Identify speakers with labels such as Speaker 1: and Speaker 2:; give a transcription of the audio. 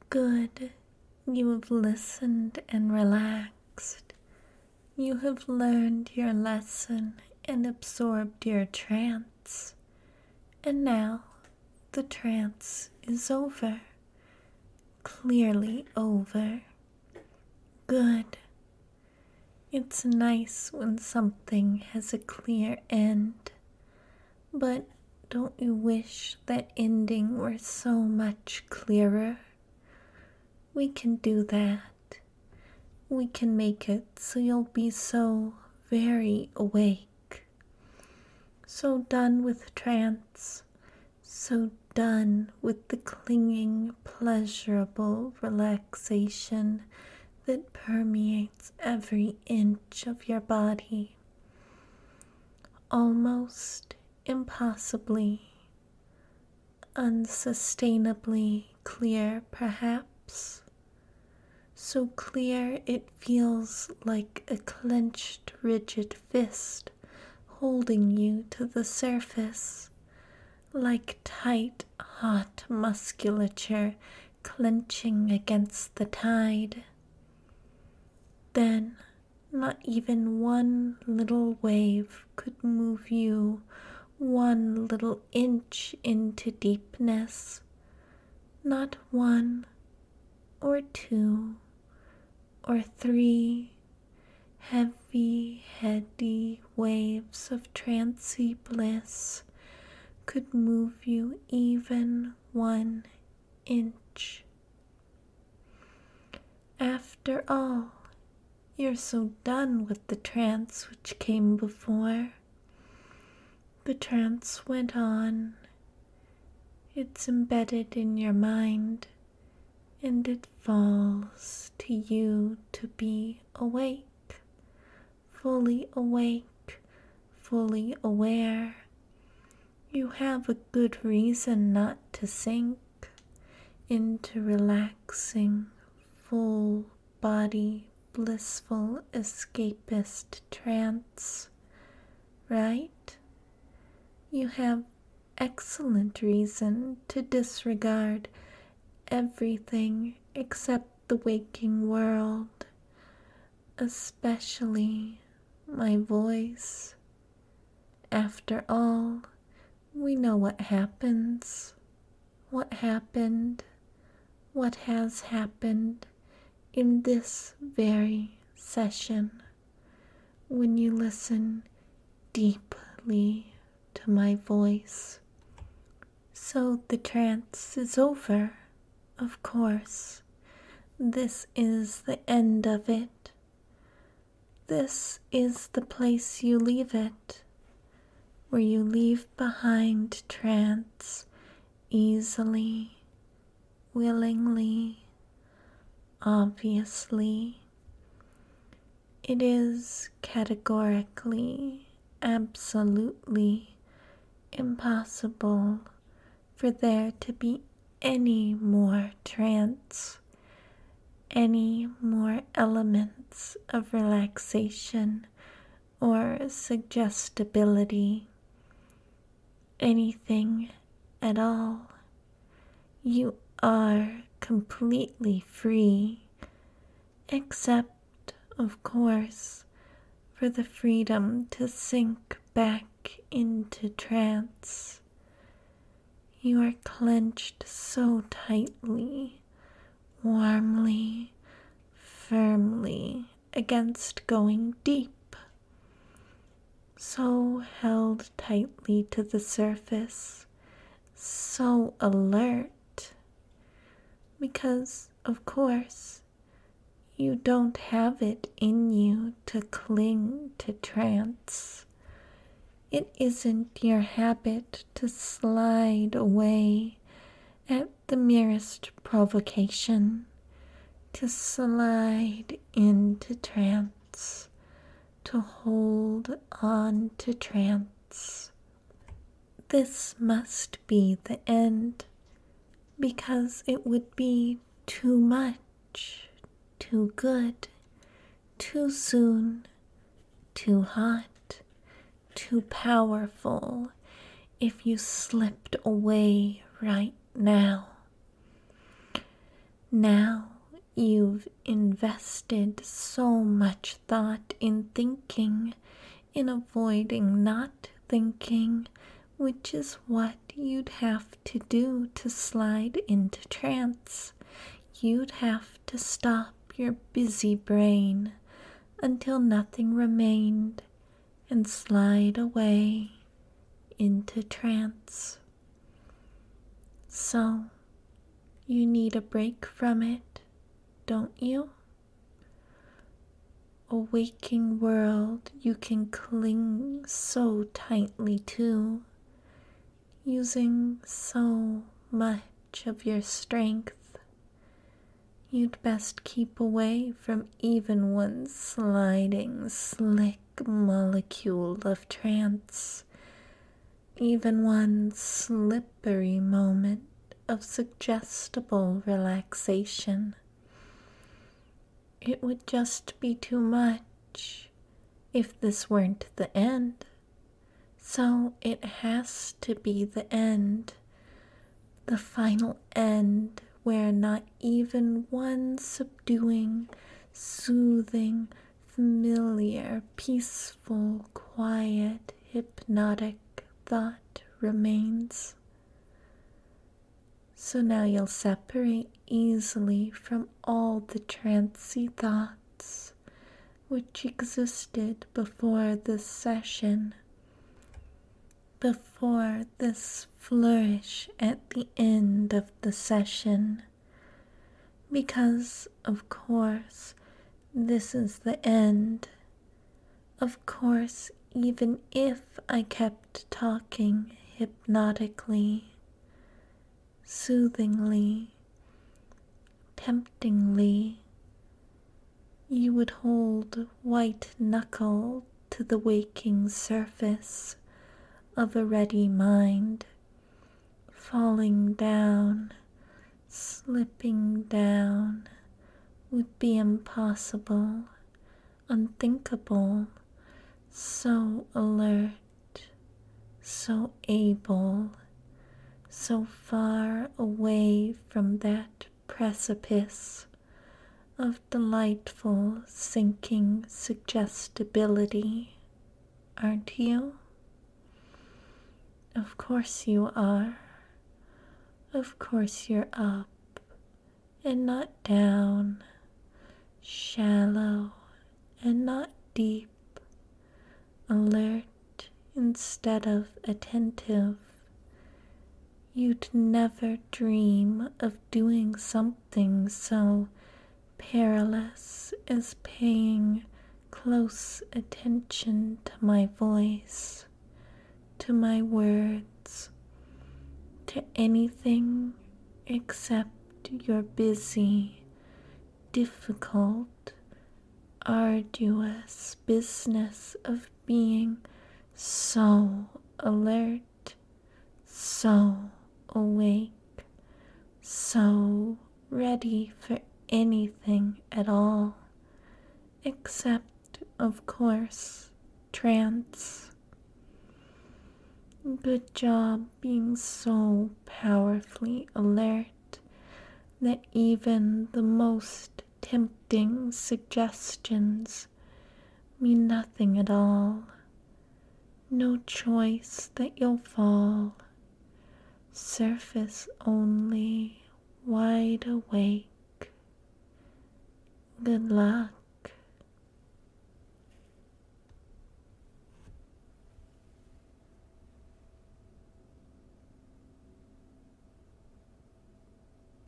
Speaker 1: Good. You have listened and relaxed. You have learned your lesson and absorbed your trance. And now the trance is over. Clearly over. Good. It's nice when something has a clear end. But don't you wish that ending were so much clearer? We can do that. We can make it so you'll be so very awake. So done with trance. So done with the clinging, pleasurable relaxation that permeates every inch of your body. Almost impossibly, unsustainably clear, perhaps. So clear it feels like a clenched, rigid fist holding you to the surface, like tight, hot musculature clenching against the tide. Then, not even one little wave could move you 1 little inch into deepness. Not 1 or 2 or 3 heavy, heady waves of trancy bliss could move you even 1 inch. After all, you're so done with the trance which came before. The trance went on. It's embedded in your mind, and it falls to you to be awake, fully aware. You have a good reason not to sink into relaxing, full body, blissful, escapist trance, right? You have excellent reason to disregard everything except the waking world, especially my voice. After all, we know what happens, what happened, what has happened in this very session when you listen deeply to my voice. So the trance is over, of course. This is the end of it. This is the place you leave it, where you leave behind trance easily, willingly, obviously. It is categorically, absolutely impossible for there to be any more trance, any more elements of relaxation or suggestibility, anything at all. You are completely free, except, of course, for the freedom to sink back into trance. You are clenched so tightly, warmly, firmly against going deep, so held tightly to the surface, so alert, because, of course, you don't have it in you to cling to trance. It isn't your habit to slide away at the merest provocation, to slide into trance, to hold on to trance. This must be the end, because it would be too much, too good, too soon, too hot, too powerful if you slipped away right now. Now you've invested so much thought in thinking, in avoiding not thinking, which is what you'd have to do to slide into trance. You'd have to stop your busy brain until nothing remained and slide away into trance. So, you need a break from it, don't you? A waking world you can cling so tightly to, using so much of your strength. You'd best keep away from even one sliding, slick molecule of trance, even one slippery moment of suggestible relaxation. It would just be too much if this weren't the end. So it has to be the end, the final end, where not even one subduing, soothing, familiar, peaceful, quiet, hypnotic thought remains. So now you'll separate easily from all the trancy thoughts which existed before this session, before this flourish at the end of the session, because, of course, this is the end. Of course, even if I kept talking hypnotically, soothingly, temptingly, you would hold white-knuckled to the waking surface of a ready mind, falling down, slipping down, would be impossible, unthinkable, so alert, so able, so far away from that precipice of delightful sinking suggestibility, aren't you? Of course you are. Of course you're up and not down, shallow and not deep, alert instead of attentive. You'd never dream of doing something so perilous as paying close attention to my voice, to my words, to anything except your busy, difficult, arduous business of being so alert, so awake, so ready for anything at all, except, of course, trance. Good job being so powerfully alert that even the most tempting suggestions mean nothing at all. No choice that you'll fall. Surface only, wide awake. Good luck.